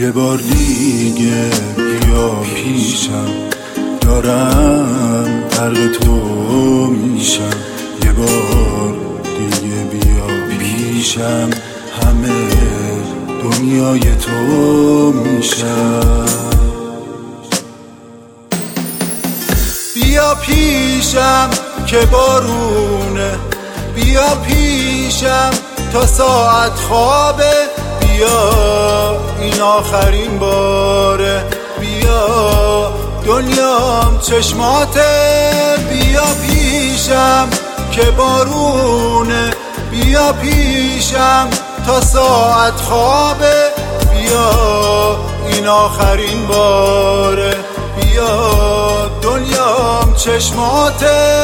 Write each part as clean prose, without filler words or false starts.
یه بار دیگه بیا پیشم، دارم غرق تو میشم. یه بار دیگه بیا پیشم، همه دنیای تو میشم. بیا پیشم که بارونه، بیا پیشم تا ساعت خوابه. بیا این آخرین باره، بیا دنیام چشماته. بیا پیشم که بارونه، بیا پیشم تا ساعت خوابه. بیا این آخرین باره، بیا دنیام چشماته.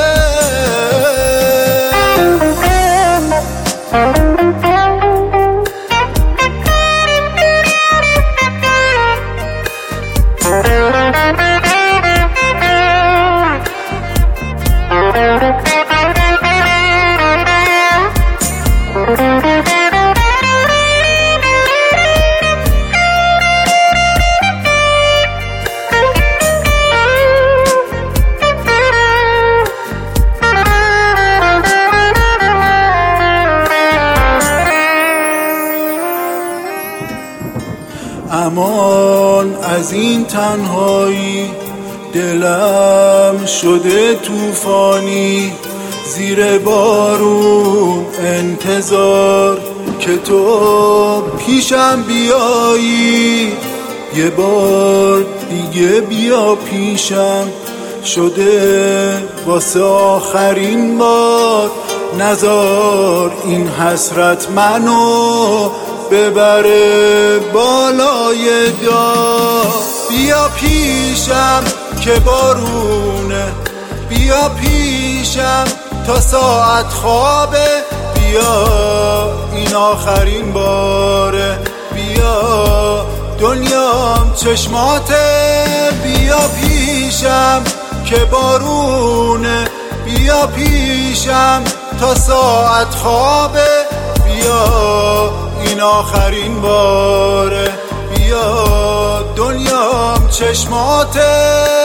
امان از این تنهایی، دلم شده طوفانی. زیر بارون انتظار که تو پیشم بیایی. یه بار دیگه بیا پیشم، شده واسه آخرین بار. نذار این حسرت منو ببره بالای دار. بیا پیشم که بارونه، بیا پیشم تا ساعت خوابه. بیا این آخرین باره، بیا دنیام چشماته. بیا پیشم که بارونه، بیا پیشم تا ساعت خوابه. بیا این آخرین باره، بیا دنیام چشماته.